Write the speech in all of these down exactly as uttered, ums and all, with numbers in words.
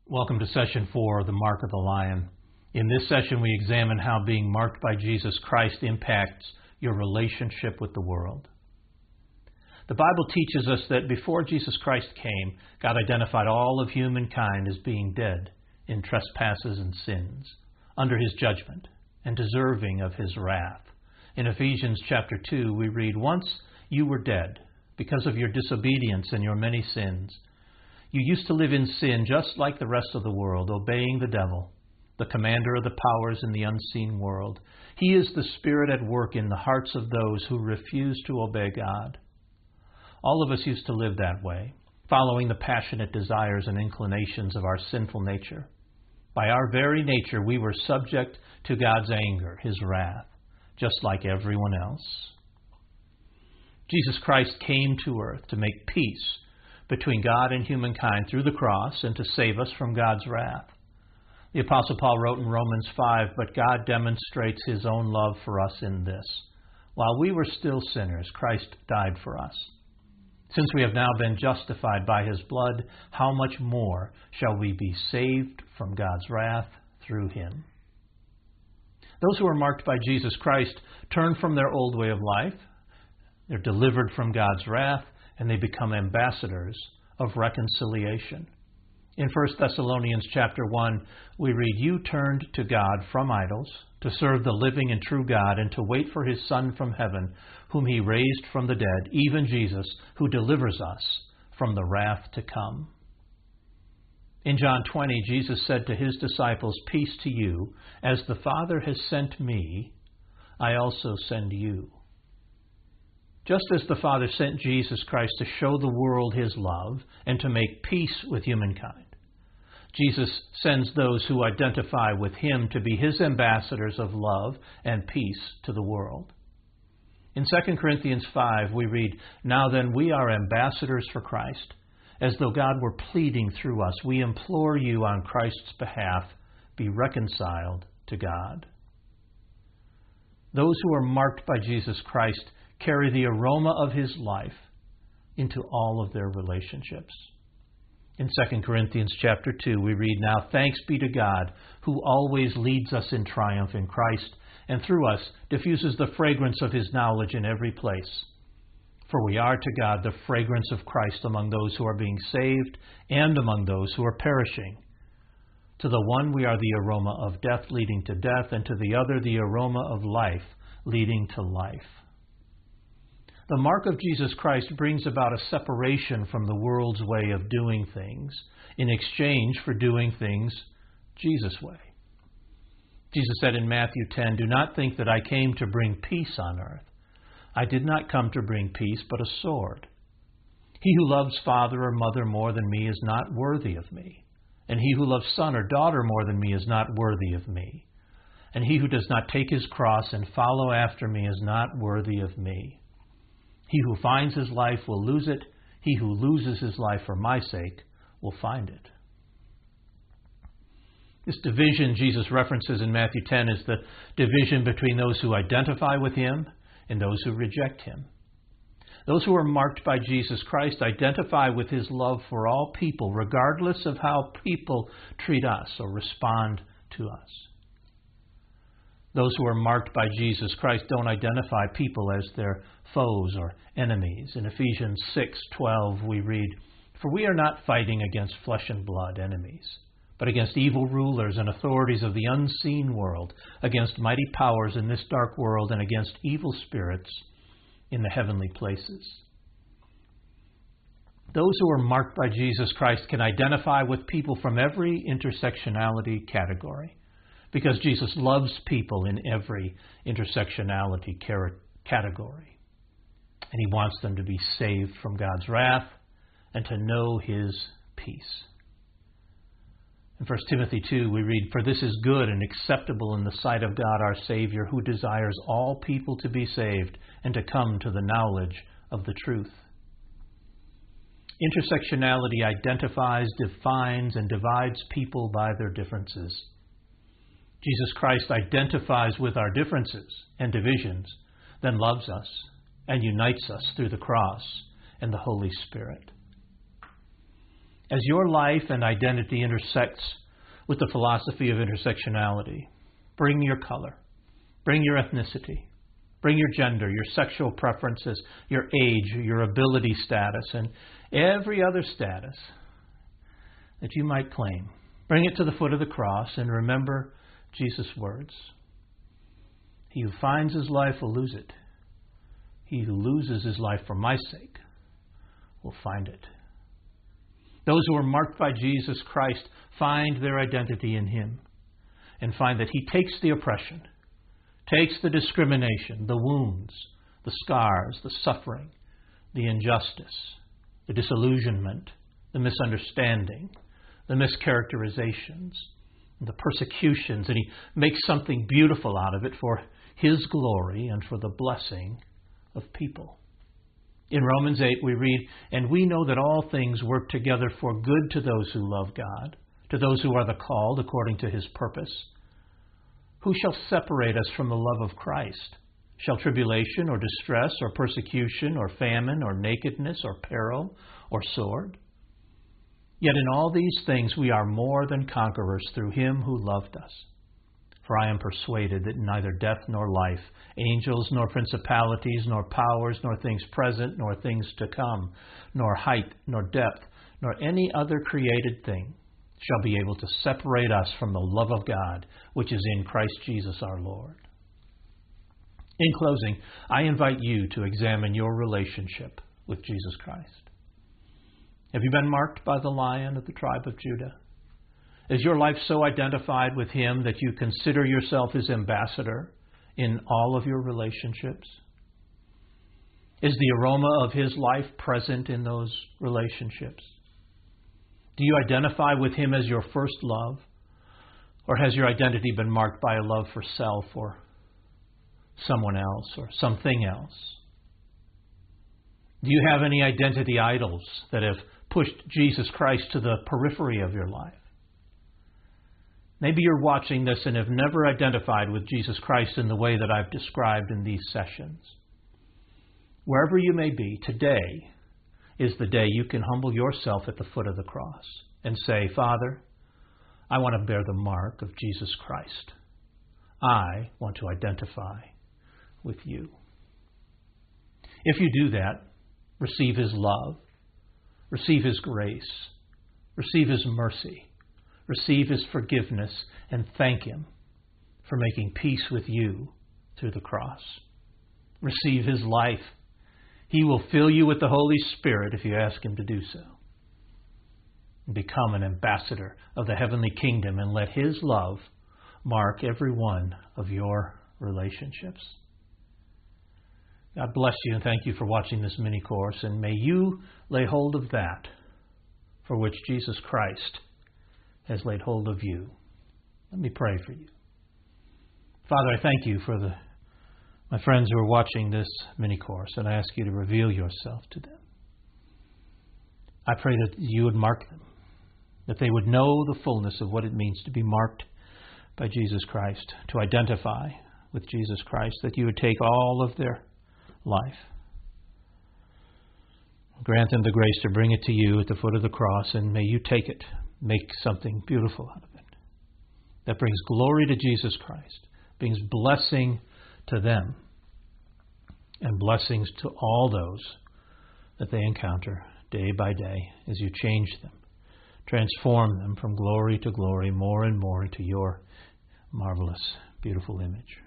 Welcome to session four of the Mark of the Lion. In this session, we examine how being marked by Jesus Christ impacts your relationship with the world. The Bible teaches us that before Jesus Christ came, God identified all of humankind as being dead in trespasses and sins, under his judgment, and deserving of his wrath. In Ephesians chapter two, we read, "Once you were dead because of your disobedience and your many sins. You used to live in sin just like the rest of the world, obeying the devil, the commander of the powers in the unseen world. He is the spirit at work in the hearts of those who refuse to obey God." All of us used to live that way, following the passionate desires and inclinations of our sinful nature. By our very nature, we were subject to God's anger, his wrath, just like everyone else. Jesus Christ came to earth to make peace between God and humankind through the cross and to save us from God's wrath. The Apostle Paul wrote in Romans five, "But God demonstrates his own love for us in this. While we were still sinners, Christ died for us. Since we have now been justified by his blood, how much more shall we be saved from God's wrath through him?" Those who are marked by Jesus Christ turn from their old way of life. They're delivered from God's wrath, and they become ambassadors of reconciliation. In First Thessalonians chapter one, we read, "You turned to God from idols to serve the living and true God and to wait for his Son from heaven, whom he raised from the dead, even Jesus, who delivers us from the wrath to come." In John twenty, Jesus said to his disciples, "Peace to you. As the Father has sent me, I also send you." Just as the Father sent Jesus Christ to show the world his love and to make peace with humankind, Jesus sends those who identify with him to be his ambassadors of love and peace to the world. In Second Corinthians five, we read, "Now then, we are ambassadors for Christ. As though God were pleading through us, we implore you on Christ's behalf, be reconciled to God." Those who are marked by Jesus Christ carry the aroma of his life into all of their relationships. In Second Corinthians chapter two, we read, "Now thanks be to God, who always leads us in triumph in Christ, and through us diffuses the fragrance of his knowledge in every place. For we are to God the fragrance of Christ among those who are being saved and among those who are perishing. To the one we are the aroma of death leading to death, and to the other the aroma of life leading to life." The mark of Jesus Christ brings about a separation from the world's way of doing things in exchange for doing things Jesus' way. Jesus said in Matthew ten, "Do not think that I came to bring peace on earth. I did not come to bring peace, but a sword. He who loves father or mother more than me is not worthy of me, and he who loves son or daughter more than me is not worthy of me. And he who does not take his cross and follow after me is not worthy of me. He who finds his life will lose it. He who loses his life for my sake will find it." This division Jesus references in Matthew ten is the division between those who identify with him and those who reject him. Those who are marked by Jesus Christ identify with his love for all people, regardless of how people treat us or respond to us. Those who are marked by Jesus Christ don't identify people as their foes or enemies. In Ephesians six twelve, we read, "For we are not fighting against flesh and blood enemies, but against evil rulers and authorities of the unseen world, against mighty powers in this dark world, and against evil spirits in the heavenly places." Those who are marked by Jesus Christ can identify with people from every intersectionality category, because Jesus loves people in every intersectionality category. And he wants them to be saved from God's wrath and to know his peace. In First Timothy two, we read, "For this is good and acceptable in the sight of God our Savior, who desires all people to be saved and to come to the knowledge of the truth." Intersectionality identifies, defines, and divides people by their differences. Jesus Christ identifies with our differences and divisions, then loves us and unites us through the cross and the Holy Spirit. As your life and identity intersects with the philosophy of intersectionality, bring your color, bring your ethnicity, bring your gender, your sexual preferences, your age, your ability status, and every other status that you might claim. Bring it to the foot of the cross and remember Jesus' words. He who finds his life will lose it. He who loses his life for my sake will find it. Those who are marked by Jesus Christ find their identity in Him and find that He takes the oppression, takes the discrimination, the wounds, the scars, the suffering, the injustice, the disillusionment, the misunderstanding, the mischaracterizations, the persecutions, and He makes something beautiful out of it for His glory and for the blessing of people. In Romans eight we read, "And we know that all things work together for good to those who love God, to those who are the called according to His purpose. Who shall separate us from the love of Christ? Shall tribulation or distress or persecution or famine or nakedness or peril or sword? Yet in all these things we are more than conquerors through Him who loved us. For I am persuaded that neither death nor life, angels nor principalities, nor powers, nor things present, nor things to come, nor height, nor depth, nor any other created thing shall be able to separate us from the love of God, which is in Christ Jesus our Lord." In closing, I invite you to examine your relationship with Jesus Christ. Have you been marked by the Lion of the tribe of Judah? Is your life so identified with Him that you consider yourself His ambassador in all of your relationships? Is the aroma of His life present in those relationships? Do you identify with Him as your first love? Or has your identity been marked by a love for self or someone else or something else? Do you have any identity idols that have pushed Jesus Christ to the periphery of your life? Maybe you're watching this and have never identified with Jesus Christ in the way that I've described in these sessions. Wherever you may be, today is the day you can humble yourself at the foot of the cross and say, "Father, I want to bear the mark of Jesus Christ. I want to identify with you." If you do that, receive His love, receive His grace, receive His mercy, receive His forgiveness, and thank Him for making peace with you through the cross. Receive His life. He will fill you with the Holy Spirit if you ask Him to do so. Become an ambassador of the heavenly kingdom and let His love mark every one of your relationships. God bless you and thank you for watching this mini course, and may you lay hold of that for which Jesus Christ has laid hold of you. Let me pray for you. Father, I thank you for the my friends who are watching this mini course, and I ask you to reveal yourself to them. I pray that you would mark them, that they would know the fullness of what it means to be marked by Jesus Christ, to identify with Jesus Christ, that you would take all of their life. Grant them the grace to bring it to you at the foot of the cross, and may you take it, make something beautiful out of it that brings glory to Jesus Christ, brings blessing to them, and blessings to all those that they encounter day by day as you change them, transform them from glory to glory, more and more into your marvelous, beautiful image.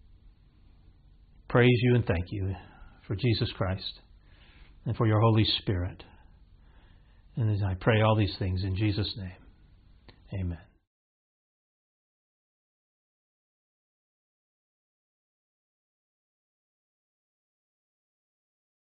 Praise you and thank you for Jesus Christ and for your Holy Spirit. And as I pray all these things in Jesus' name, amen.